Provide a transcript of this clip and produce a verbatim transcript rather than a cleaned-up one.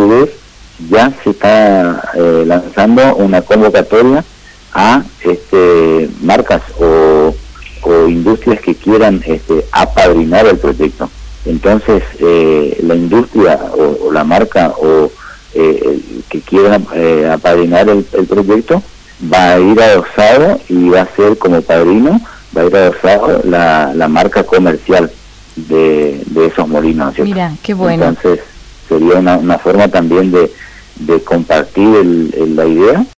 su vez ya se está eh, lanzando una convocatoria a este, marcas o, o industrias que quieran este, apadrinar el proyecto. Entonces eh, la industria o, o la marca o eh, que quieran eh, apadrinar el, el proyecto va a ir adosado y va a ser como padrino, va a ir adosado la, la marca comercial de, de esos molinos, ¿cierto? Mira, qué bueno. Entonces sería una, una forma también de, de compartir el, el, la idea